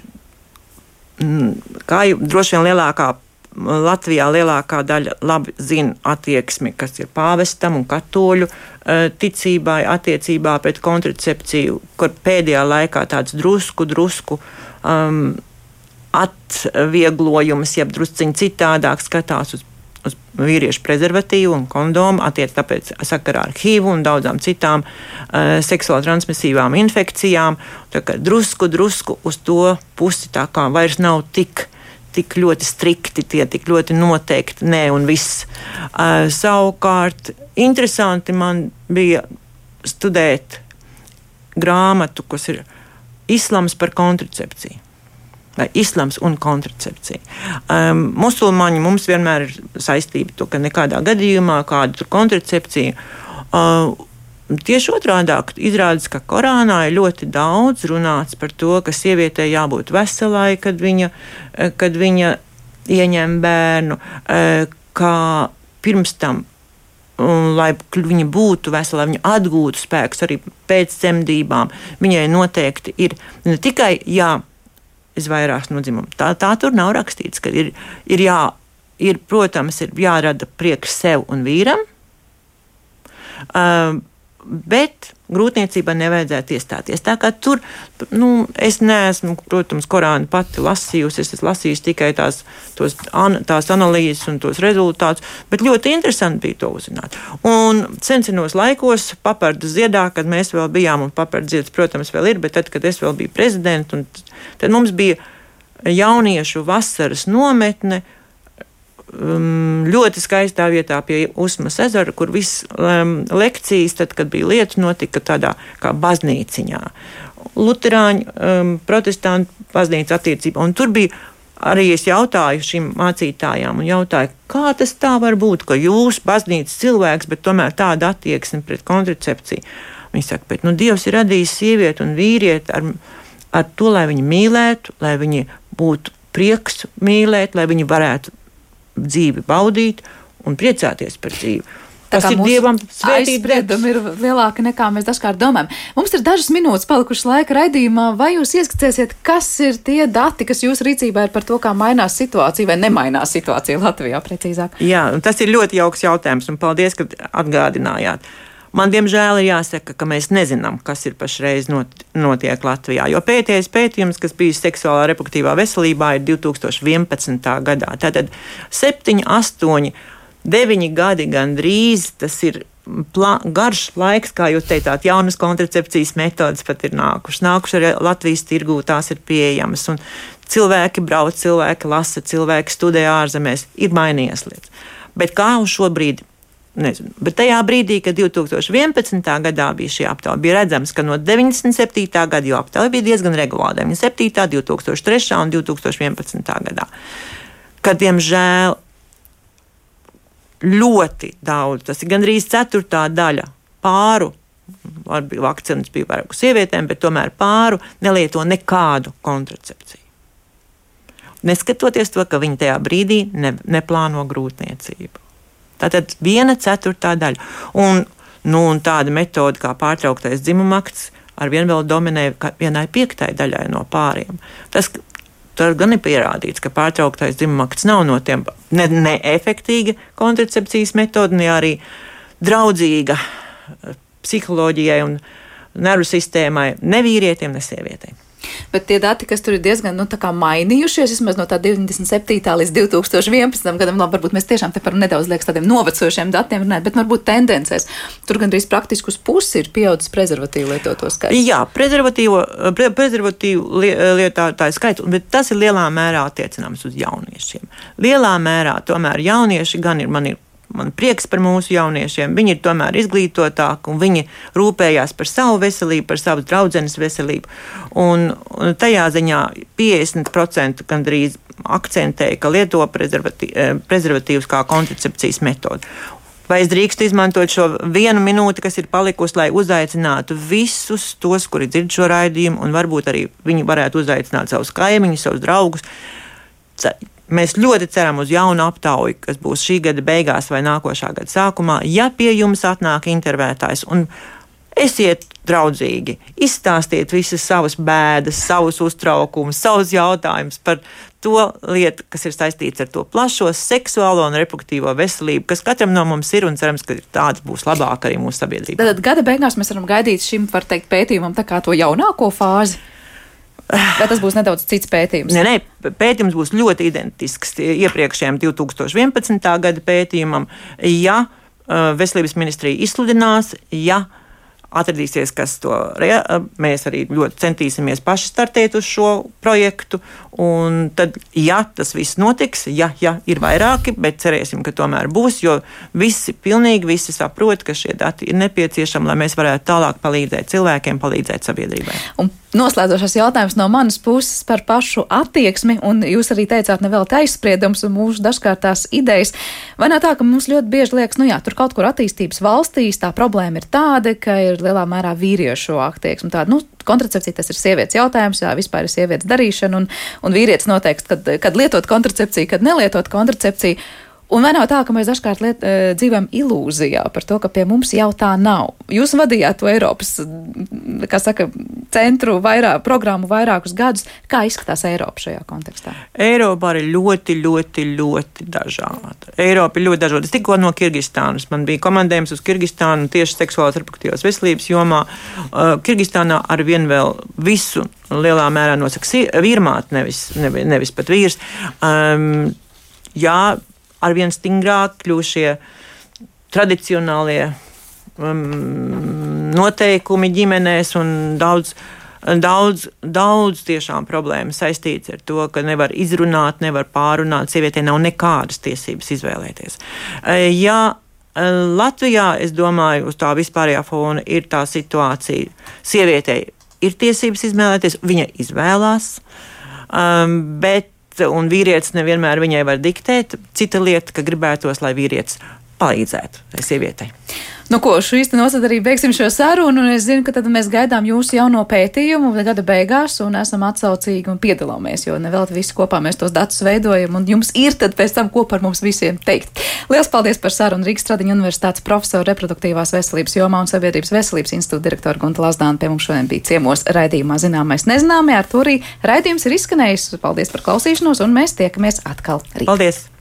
Kā jau droši vien lielākā, Latvijā lielākā daļa labi zina attieksmi, kas ir pāvestam un katoļu ticībai attiecībā pret kontracepciju, kur pēdējā laikā tāds drusku, drusku um, atvieglojums, jeb drusciņi citādāk skatās uz, uz vīriešu prezervatīvu un kondomu, attiec tāpēc sakarā ar H I V un daudzām citām uh, seksuāli transmisīvām infekcijām. Tā kā drusku, drusku uz to pusi tā kā vairs nav tik, tik ļoti strikti, tie tik ļoti noteikti, nē un viss. Uh, savukārt, interesanti man bija studēt grāmatu, kas ir Islams par kontracepciju. Vai islams un kontracepcija. Um, musulmaņi mums vienmēr ir saistība to, ka nekādā gadījumā kāda tur kontracepcija. Uh, tieši otrādāk izrādās, ka Korānā ir ļoti daudz runāts par to, ka sievietei jābūt veselai, kad viņa, kad viņa ieņem bērnu, uh, kā pirms tam, un, lai viņa būtu vesela, viņa atgūtu spēkus arī pēc dzemdībām. Viņai noteikti ir ne tikai jā, izvairās no dzimuma. Tā, tā tur nav rakstīts, ka ir, ir, jā, ir, protams, ir jārada prieks sev un vīram, uh, bet grūtniecībā nevajadzētu iestāties. Tā kā tur, nu, es neesmu, protams, Korānu pati lasījusi, es esmu lasījusi tikai tās, tos, an, tās analīzes un tos rezultātus, bet ļoti interesanti bija to uzzināt. Un sensenos laikos Papardu ziedā, kad mēs vēl bijām, un Papardu ziedas, protams, vēl ir, bet tad, kad es vēl biju prezidents, un tad mums bija jauniešu vasaras nometne, Um, ļoti skaistā vietā pie Usmas ezera, kur viss um, lekcijas, tad, kad bija lietas, notika tādā kā baznīciņā. Luterāņu, um, protestantu baznīca attiecībā. Un tur bija arī es jautāju šīm mācītājām un jautāju, kā tas tā var būt, ka jūs, baznīcas cilvēks, bet tomēr tāda attieksme pret kontracepciju. Viņi saka, bet nu, Dievs ir radījis sievieti un vīrieti ar, ar to, lai viņi mīlētu, lai viņi būtu prieks mīlēt, lai viņi varētu dzīvi baudīt un priecāties par dzīvi. Tas ir Dievam svētīt debes. Ir lielāka nekā mēs dažkārt domājam. Mums ir dažas minūtes palikušas laika raidījumā. Vai jūs ieskicēsiet, kas ir tie dati, kas jūsu rīcībā ir par to, kā mainās situācija vai nemainās situācija Latvijā precīzāk? Jā, tas ir ļoti jauks jautājums un paldies, ka atgādinājāt. Man, diemžēl, ir jāsaka, ka mēs nezinām, kas ir pašreiz not, notiek Latvijā. Jo pēdējais pētījums, kas bija seksuālā reproduktīvā veselībā, ir divi tūkstoši vienpadsmitā gadā. Tātad septiņi, astoņi, deviņi gadi gandrīz, tas ir pla, garš laiks, kā jūs teicāt, jaunas kontracepcijas metodas pat ir nākušas. Nākušas arī Latvijas tirgū, tās ir pieejamas. Un cilvēki brauc, cilvēki lasa, cilvēki studē ārzemēs, ir mainījies lietas. Bet kā uz šo brīdi? Nezinu. Bet tajā brīdī, kad divi tūkstoši vienpadsmitā gadā bija šī aptauja, bija redzams, ka no deviņdesmit septītā gada jau aptauja bija diezgan regulāra. deviņdesmit septītā, divi tūkstoši trešā un divi tūkstoši vienpadsmitā gadā. Kad, diemžēl, ļoti daudz, tas ir gandrīz ceturtā daļa pāru, vakcīnas bija vairāk uz sievietēm, bet tomēr pāru nelieto nekādu kontracepciju. neskatoties to, ka viņi tajā brīdī ne, neplāno grūtniecību. Tātad viena ceturtā daļa. Un, nu, un tāda metode kā pārtrauktais dzimumakts ar vien vēl dominē vienai piektai daļai no pāriem. Tas, tas gan ir pierādīts, ka pārtrauktais dzimumakts nav no tiem neefektīga ne kontracepcijas metode, ne arī draudzīga psiholoģijai un nervu sistēmai ne vīrietim, ne sievietēm. Bet tie dati, kas tur ir diezgan nu, mainījušies, vismaz no tā deviņdesmit septītā līdz divi tūkstoši vienpadsmitam gadam, labi, varbūt mēs tiešām te par nedaudz liekas tādiem novecojušiem datiem runājam, bet varbūt tendencēs. Tur gandrīz praktiski uz pusi ir pieaudzis prezervatīvu lietoto skaits. Jā, prezervatīvu, pre, prezervatīvu lietotāju skaitu, bet tas ir lielā mērā attiecināms uz jauniešiem. Lielā mērā tomēr jaunieši gan ir, man ir Man prieks par mūsu jauniešiem. Viņi ir tomēr izglītotāki un viņi rūpējās par savu veselību, par savu draudzenes veselību. Un, un tajā ziņā piecdesmit procenti gandrīz akcentēja, ka lieto prezervatī, prezervatīvus kā kontracepcijas metodi. Vai es drīkstu izmantot šo vienu minūti, kas ir palikusi, lai uzaicinātu visus tos, kuri dzird šo raidījumu, un varbūt arī viņi varētu uzaicināt savus kaimiņus, savus draugus. Mēs ļoti ceram uz jaunu aptauju, kas būs šī gada beigās vai nākošā gada sākumā, ja pie jums atnāk intervētājs un esiet draudzīgi, izstāstiet visas savas bēdas, savus uztraukumus, savus jautājumus par to lietu, kas ir saistīts ar to plašo seksuālo un reproduktīvo veselību, kas katram no mums ir un cerams, ka tāds būs labāk arī mūsu sabiedrībā. Tad gada beigās mēs varam gaidīt šim, var teikt, pētījumam tā kā to jaunāko fāzi. Vai tas būs nedaudz cits pētījums? Nē, nē, pētījums būs ļoti identisks iepriekšējiem divi tūkstoši vienpadsmitā gada pētījumam. Ja uh, veselības ministrija izsludinās, ja atradīsies, kas to rea, mēs arī ļoti centīsimies paši startēt uz šo projektu. Un tad, ja tas viss notiks, ja, ja ir vairāki, bet cerēsim, ka tomēr būs, jo visi, pilnīgi visi saprot, ka šie dati ir nepieciešami, lai mēs varētu tālāk palīdzēt cilvēkiem, palīdzēt sabiedrībai. Un noslēdzošais jautājums no manas puses par pašu attieksmi, un jūs arī teicāt nevēl aizspriedums un mūsu dažkārtās idejas. Vai nav tā, ka mums ļoti bieži liekas, nu jā, tur kaut kur attīstības valstīs tā problēma ir tāda, ka ir lielā mērā vīriešu attieksme tāda, nu, kontracepcija tas ir sievietes jautājums, jā, vispār ir sievietes darīšana, un, un vīrietis noteikti, kad, kad lietot kontracepciju, kad nelietot kontracepciju. Un vai nav tā, ka mēs dažkārt liet, dzīvojam ilūzijā par to, ka pie mums jau tā nav? Jūs vadījāt to Eiropas, kā saka, centru vairāk, programmu vairākus gadus. Kā izskatās Eiropa šajā kontekstā? Eiropa ir ļoti, ļoti, ļoti dažāda. Eiropa ir ļoti dažāda. Es tikko no Kirgistānas. Man bija komandējums uz Kirgistānu tieši seksuālās reproduktīvās veselības jomā. Uh, Kirgistānā ar vien vēl visu lielā mērā nosaka vīrmāt, nevis, nevis, nevis pat vīrs. Um, jā, arvien stingrāk kļūšie tradicionālie um, noteikumi ģimenēs un daudz, daudz, daudz tiešām problēmu saistīts ar to, ka nevar izrunāt, nevar pārunāt, sievietē nav nekādas tiesības izvēlēties. Ja Latvijā, es domāju, uz tā vispārējā fona ir tā situācija, sievietei ir tiesības izvēlēties, viņa izvēlās, um, bet un vīrietis nevienmēr viņai var diktēt. Cita lieta, ka gribētos, lai vīrietis palīdzētu tai sievietei. Nu ko, šīs te nosad arī beigsim šo sarunu, un es zinu, ka tad mēs gaidām jūsu jauno pētījumu gada beigās un esam atsaucīgi un piedalāmies, jo nevēl visi kopā mēs tos datus veidojam, un jums ir tad pēc tam ko par mums visiem teikt. Liels paldies par sarunu Rīgas Stradiņu Universitātes profesoru reproduktīvās veselības jomā un Sabiedrības veselības institūta direktora Gunta Lazdāna pie mums šodien bija ciemos raidījumā Zināmais nezināmie. Ar to arī raidījums ir izskanējis. Paldies par klausīšanos, un mēs tiekamies atkal rīt. Paldies!